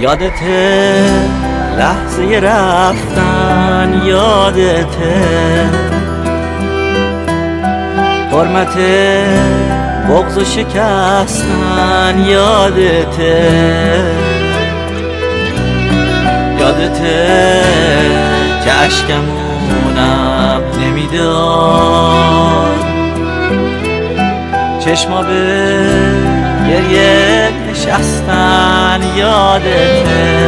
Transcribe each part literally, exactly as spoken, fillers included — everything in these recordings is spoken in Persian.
یادته لحظه رفتن، یادته حرمت بغض و شکستن، یادته یادته که اشکمونم نمیداد، چشما به گریه نشستن، یادته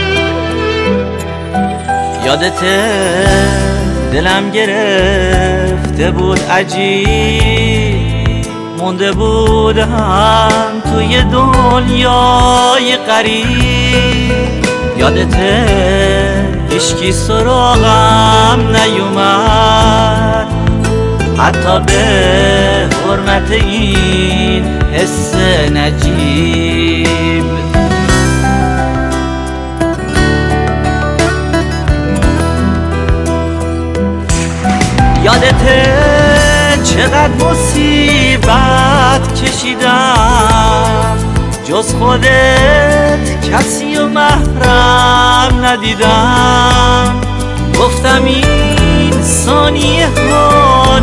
یادته دلم گرفته بود عجیب، مونده بودم توی دنیای غریب. یادته هیچکی سراغم نیومد، حتی به حرمت این حس نجیب. یادته چقدر مصیبت کشیدم، جز خودت کسی و محرم ندیدم. گفتم این ثانیه ها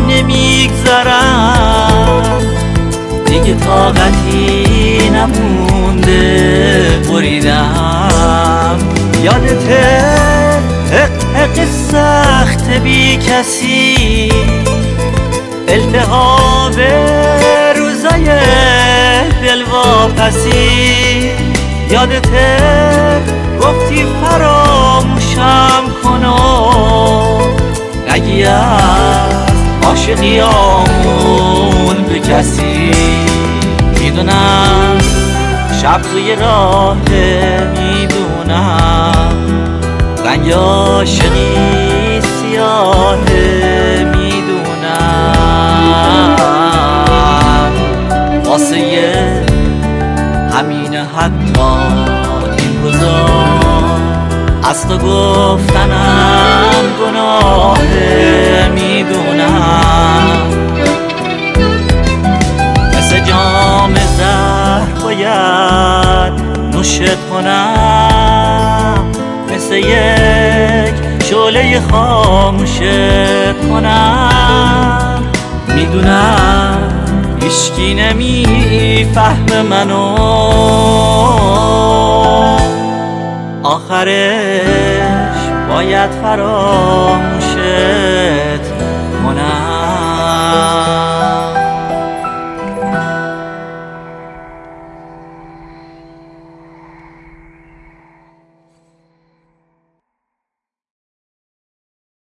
نمیگذرم، دیگه طاقتی نمونده بریدم. یادته حق حق سخت بی کسی، التهاب روزای دلواپسی. یادته گفتی فراموشم کنم، نگی از عاشقیامون به کسی. میدونم شب توی راه، میدونم رنگ عاشقی سیاهه، میدونم واسه همینه حتی این روزا از تو گفتنم گناهه. میدونم مثل جام زهر باید نوشت کنم، مثل یک شعله خاموشت کنم. میدونم هیچکی نمیفهم منو، آخرش باید فراموشت